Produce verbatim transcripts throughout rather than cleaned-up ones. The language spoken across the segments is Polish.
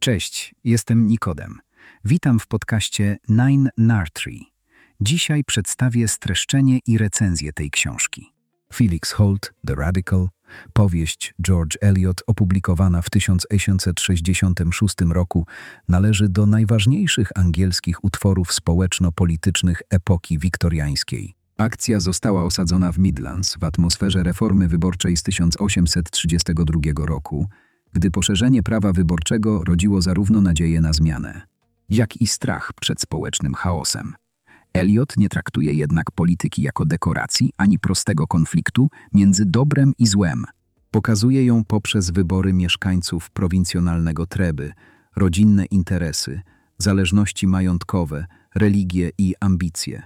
Cześć, jestem Nikodem. Witam w podcaście Nine Nartree. Dzisiaj przedstawię streszczenie i recenzję tej książki. Felix Holt, The Radical, powieść George Eliot opublikowana w tysiąc osiemset sześćdziesiątym szóstym roku, należy do najważniejszych angielskich utworów społeczno-politycznych epoki wiktoriańskiej. Akcja została osadzona w Midlands w atmosferze reformy wyborczej z tysiąc osiemset trzydziestego drugiego roku, gdy poszerzenie prawa wyborczego rodziło zarówno nadzieję na zmianę, jak i strach przed społecznym chaosem. Eliot nie traktuje jednak polityki jako dekoracji ani prostego konfliktu między dobrem i złem. Pokazuje ją poprzez wybory mieszkańców prowincjonalnego Treby, rodzinne interesy, zależności majątkowe, religie i ambicje.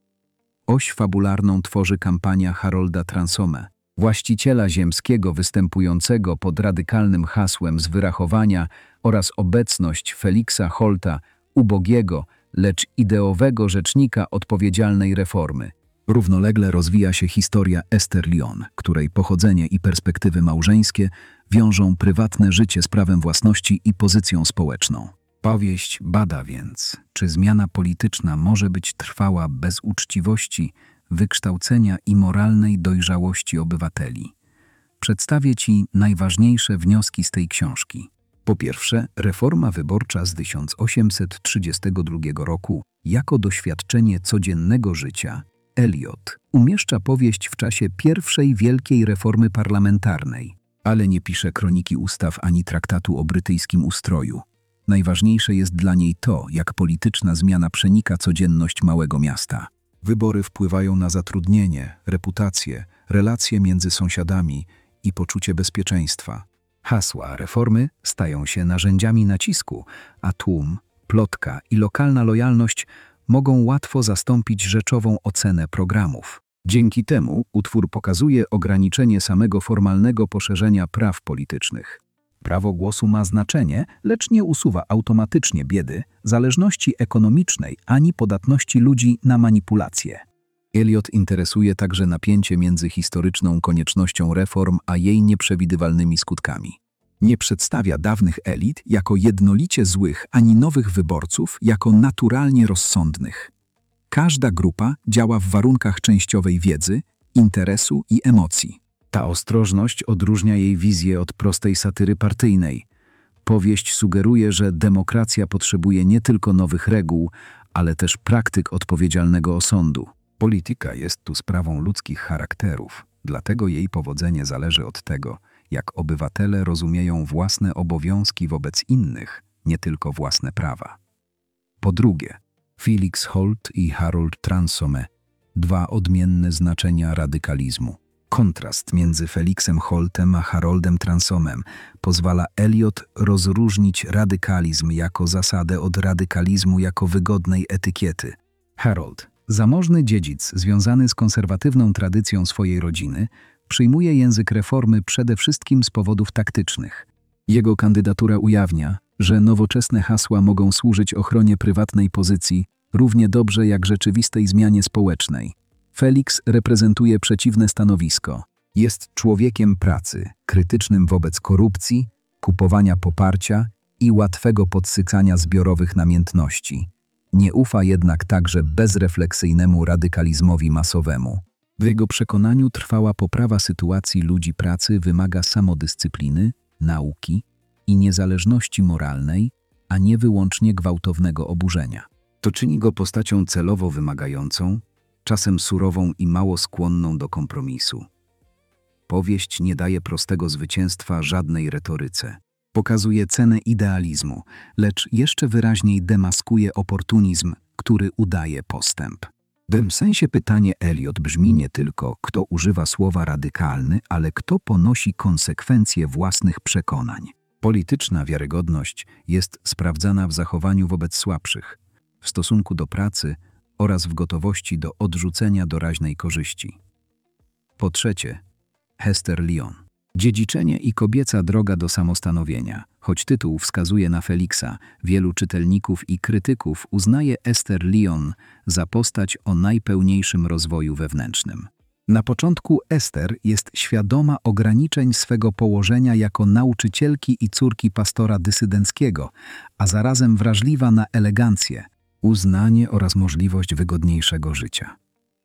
Oś fabularną tworzy kampania Harolda Transome, właściciela ziemskiego występującego pod radykalnym hasłem z wyrachowania, oraz obecność Felixa Holta, ubogiego, lecz ideowego rzecznika odpowiedzialnej reformy. Równolegle rozwija się historia Esther Lyon, której pochodzenie i perspektywy małżeńskie wiążą prywatne życie z prawem własności i pozycją społeczną. Powieść bada więc, czy zmiana polityczna może być trwała bez uczciwości, wykształcenia i moralnej dojrzałości obywateli. Przedstawię Ci najważniejsze wnioski z tej książki. Po pierwsze, reforma wyborcza z tysiąc osiemset trzydziestego drugiego roku jako doświadczenie codziennego życia. Eliot umieszcza powieść w czasie pierwszej wielkiej reformy parlamentarnej, ale nie pisze kroniki ustaw ani traktatu o brytyjskim ustroju. Najważniejsze jest dla niej to, jak polityczna zmiana przenika codzienność małego miasta. Wybory wpływają na zatrudnienie, reputację, relacje między sąsiadami i poczucie bezpieczeństwa. Hasła reformy stają się narzędziami nacisku, a tłum, plotka i lokalna lojalność mogą łatwo zastąpić rzeczową ocenę programów. Dzięki temu utwór pokazuje ograniczenie samego formalnego poszerzenia praw politycznych. Prawo głosu ma znaczenie, lecz nie usuwa automatycznie biedy, zależności ekonomicznej ani podatności ludzi na manipulacje. Eliot interesuje także napięcie między historyczną koniecznością reform a jej nieprzewidywalnymi skutkami. Nie przedstawia dawnych elit jako jednolicie złych ani nowych wyborców jako naturalnie rozsądnych. Każda grupa działa w warunkach częściowej wiedzy, interesu i emocji. Ta ostrożność odróżnia jej wizję od prostej satyry partyjnej. Powieść sugeruje, że demokracja potrzebuje nie tylko nowych reguł, ale też praktyk odpowiedzialnego osądu. Polityka jest tu sprawą ludzkich charakterów, dlatego jej powodzenie zależy od tego, jak obywatele rozumieją własne obowiązki wobec innych, nie tylko własne prawa. Po drugie, Felix Holt i Harold Transome, dwa odmienne znaczenia radykalizmu. Kontrast między Felixem Holtem a Haroldem Transomem pozwala Eliot rozróżnić radykalizm jako zasadę od radykalizmu jako wygodnej etykiety. Harold, zamożny dziedzic związany z konserwatywną tradycją swojej rodziny, przyjmuje język reformy przede wszystkim z powodów taktycznych. Jego kandydatura ujawnia, że nowoczesne hasła mogą służyć ochronie prywatnej pozycji równie dobrze jak rzeczywistej zmianie społecznej. Felix reprezentuje przeciwne stanowisko. Jest człowiekiem pracy, krytycznym wobec korupcji, kupowania poparcia i łatwego podsycania zbiorowych namiętności. Nie ufa jednak także bezrefleksyjnemu radykalizmowi masowemu. W jego przekonaniu trwała poprawa sytuacji ludzi pracy wymaga samodyscypliny, nauki i niezależności moralnej, a nie wyłącznie gwałtownego oburzenia. To czyni go postacią celowo wymagającą, czasem surową i mało skłonną do kompromisu. Powieść nie daje prostego zwycięstwa żadnej retoryce. Pokazuje cenę idealizmu, lecz jeszcze wyraźniej demaskuje oportunizm, który udaje postęp. W tym sensie pytanie Eliot brzmi nie tylko, kto używa słowa radykalny, ale kto ponosi konsekwencje własnych przekonań. Polityczna wiarygodność jest sprawdzana w zachowaniu wobec słabszych, w stosunku do pracy oraz w gotowości do odrzucenia doraźnej korzyści. Po trzecie, Esther Lyon. Dziedziczenie i kobieca droga do samostanowienia. Choć tytuł wskazuje na Felixa, wielu czytelników i krytyków uznaje Esther Lyon za postać o najpełniejszym rozwoju wewnętrznym. Na początku Esther jest świadoma ograniczeń swego położenia jako nauczycielki i córki pastora dysydenckiego, a zarazem wrażliwa na elegancję, uznanie oraz możliwość wygodniejszego życia.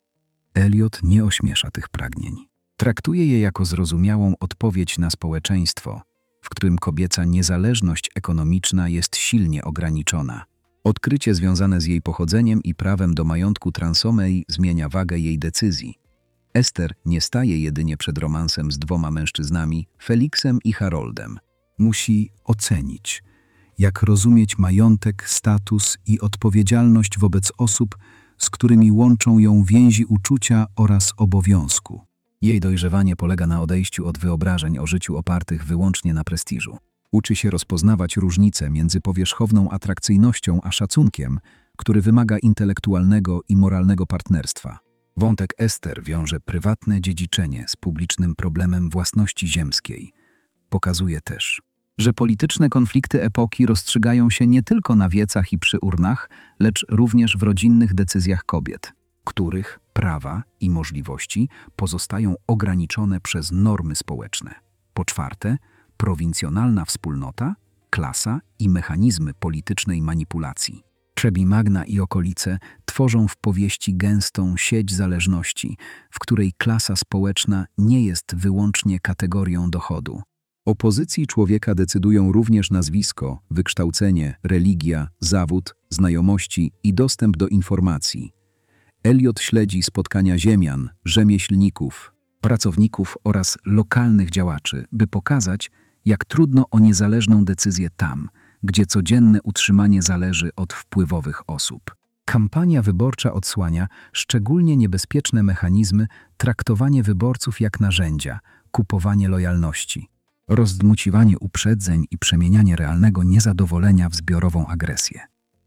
Elliot nie ośmiesza tych pragnień. Traktuje je jako zrozumiałą odpowiedź na społeczeństwo, w którym kobieca niezależność ekonomiczna jest silnie ograniczona. Odkrycie związane z jej pochodzeniem i prawem do majątku Transomei zmienia wagę jej decyzji. Esther nie staje jedynie przed romansem z dwoma mężczyznami, Felixem i Haroldem. Musi ocenić, jak rozumieć majątek, status i odpowiedzialność wobec osób, z którymi łączą ją więzi uczucia oraz obowiązku. Jej dojrzewanie polega na odejściu od wyobrażeń o życiu opartych wyłącznie na prestiżu. Uczy się rozpoznawać różnice między powierzchowną atrakcyjnością a szacunkiem, który wymaga intelektualnego i moralnego partnerstwa. Wątek Esther wiąże prywatne dziedziczenie z publicznym problemem własności ziemskiej. Pokazuje też, że polityczne konflikty epoki rozstrzygają się nie tylko na wiecach i przy urnach, lecz również w rodzinnych decyzjach kobiet, których prawa i możliwości pozostają ograniczone przez normy społeczne. Po czwarte, prowincjonalna wspólnota, klasa i mechanizmy politycznej manipulacji. Trebi Magna i okolice tworzą w powieści gęstą sieć zależności, w której klasa społeczna nie jest wyłącznie kategorią dochodu. O pozycji człowieka decydują również nazwisko, wykształcenie, religia, zawód, znajomości i dostęp do informacji. Elliot śledzi spotkania ziemian, rzemieślników, pracowników oraz lokalnych działaczy, by pokazać, jak trudno o niezależną decyzję tam, gdzie codzienne utrzymanie zależy od wpływowych osób. Kampania wyborcza odsłania szczególnie niebezpieczne mechanizmy, traktowanie wyborców jak narzędzia, kupowanie lojalności, rozdmuciwanie uprzedzeń i przemienianie realnego niezadowolenia w zbiorową agresję.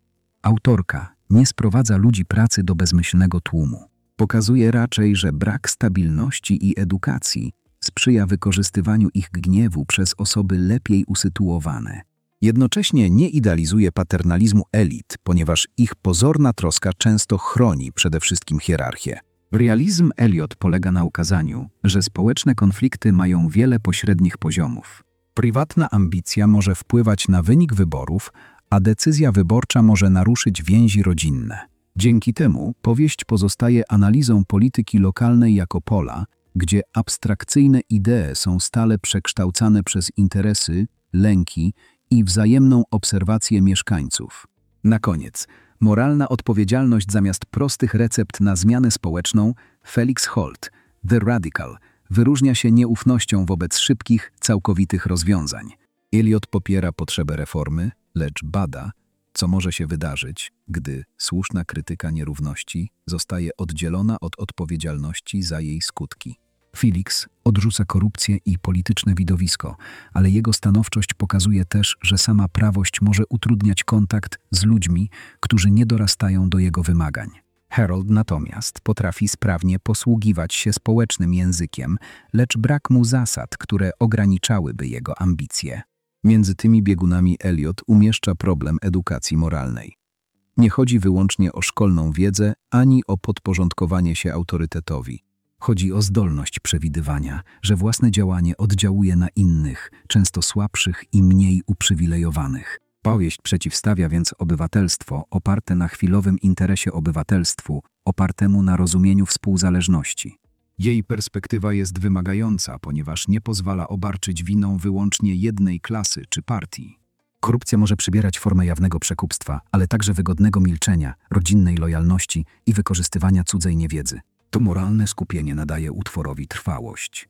Autorka nie sprowadza ludzi pracy do bezmyślnego tłumu. Pokazuje raczej, że brak stabilności i edukacji sprzyja wykorzystywaniu ich gniewu przez osoby lepiej usytuowane. Jednocześnie nie idealizuje paternalizmu elit, ponieważ ich pozorna troska często chroni przede wszystkim hierarchię. Realizm Elliot polega na ukazaniu, że społeczne konflikty mają wiele pośrednich poziomów. Prywatna ambicja może wpływać na wynik wyborów, a decyzja wyborcza może naruszyć więzi rodzinne. Dzięki temu powieść pozostaje analizą polityki lokalnej jako pola, gdzie abstrakcyjne idee są stale przekształcane przez interesy, lęki i wzajemną obserwację mieszkańców. Na koniec, moralna odpowiedzialność zamiast prostych recept na zmianę społeczną, Felix Holt, The Radical, wyróżnia się nieufnością wobec szybkich, całkowitych rozwiązań. Elliot popiera potrzebę reformy, lecz bada, co może się wydarzyć, gdy słuszna krytyka nierówności zostaje oddzielona od odpowiedzialności za jej skutki. Felix odrzuca korupcję i polityczne widowisko, ale jego stanowczość pokazuje też, że sama prawość może utrudniać kontakt z ludźmi, którzy nie dorastają do jego wymagań. Harold natomiast potrafi sprawnie posługiwać się społecznym językiem, lecz brak mu zasad, które ograniczałyby jego ambicje. Między tymi biegunami Elliot umieszcza problem edukacji moralnej. Nie chodzi wyłącznie o szkolną wiedzę, ani o podporządkowanie się autorytetowi. Chodzi o zdolność przewidywania, że własne działanie oddziałuje na innych, często słabszych i mniej uprzywilejowanych. Powieść przeciwstawia więc obywatelstwo oparte na chwilowym interesie obywatelstwu, opartemu na rozumieniu współzależności. Jej perspektywa jest wymagająca, ponieważ nie pozwala obarczyć winą wyłącznie jednej klasy czy partii. Korupcja może przybierać formę jawnego przekupstwa, ale także wygodnego milczenia, rodzinnej lojalności i wykorzystywania cudzej niewiedzy. To moralne skupienie nadaje utworowi trwałość.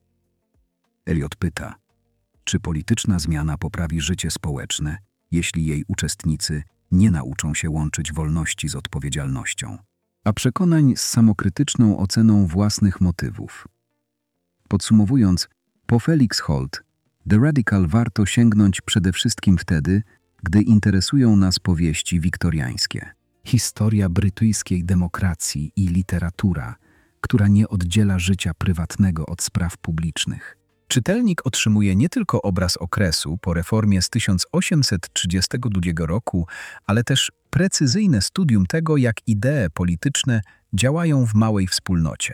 Elliot pyta, czy polityczna zmiana poprawi życie społeczne, jeśli jej uczestnicy nie nauczą się łączyć wolności z odpowiedzialnością, a przekonań z samokrytyczną oceną własnych motywów. Podsumowując, po Felix Holt, The Radical warto sięgnąć przede wszystkim wtedy, gdy interesują nas powieści wiktoriańskie. Historia brytyjskiej demokracji i literatura, która nie oddziela życia prywatnego od spraw publicznych. Czytelnik otrzymuje nie tylko obraz okresu po reformie z tysiąc osiemset trzydziestego drugiego roku, ale też precyzyjne studium tego, jak idee polityczne działają w małej wspólnocie.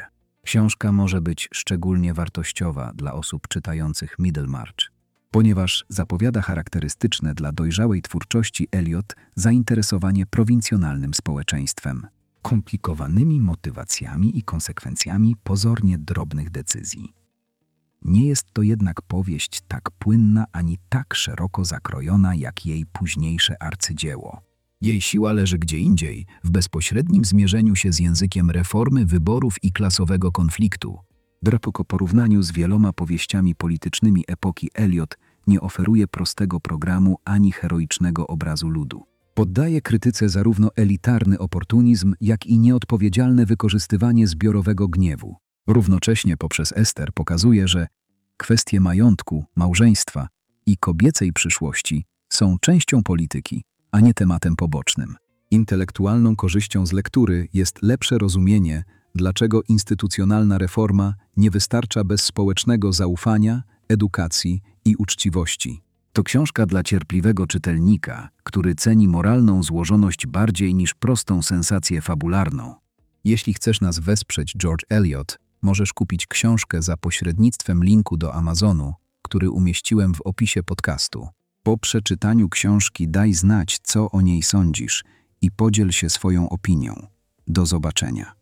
Książka może być szczególnie wartościowa dla osób czytających Middlemarch, ponieważ zapowiada charakterystyczne dla dojrzałej twórczości Eliot zainteresowanie prowincjonalnym społeczeństwem, komplikowanymi motywacjami i konsekwencjami pozornie drobnych decyzji. Nie jest to jednak powieść tak płynna ani tak szeroko zakrojona jak jej późniejsze arcydzieło. Jej siła leży gdzie indziej, w bezpośrednim zmierzeniu się z językiem reformy, wyborów i klasowego konfliktu. Po porównaniu z wieloma powieściami politycznymi epoki Eliot nie oferuje prostego programu ani heroicznego obrazu ludu. Poddaje krytyce zarówno elitarny oportunizm, jak i nieodpowiedzialne wykorzystywanie zbiorowego gniewu. Równocześnie poprzez Ester pokazuje, że kwestie majątku, małżeństwa i kobiecej przyszłości są częścią polityki, a nie tematem pobocznym. Intelektualną korzyścią z lektury jest lepsze rozumienie, dlaczego instytucjonalna reforma nie wystarcza bez społecznego zaufania, edukacji i uczciwości. To książka dla cierpliwego czytelnika, który ceni moralną złożoność bardziej niż prostą sensację fabularną. Jeśli chcesz nas wesprzeć, George Eliot, możesz kupić książkę za pośrednictwem linku do Amazonu, który umieściłem w opisie podcastu. Po przeczytaniu książki daj znać, co o niej sądzisz i podziel się swoją opinią. Do zobaczenia.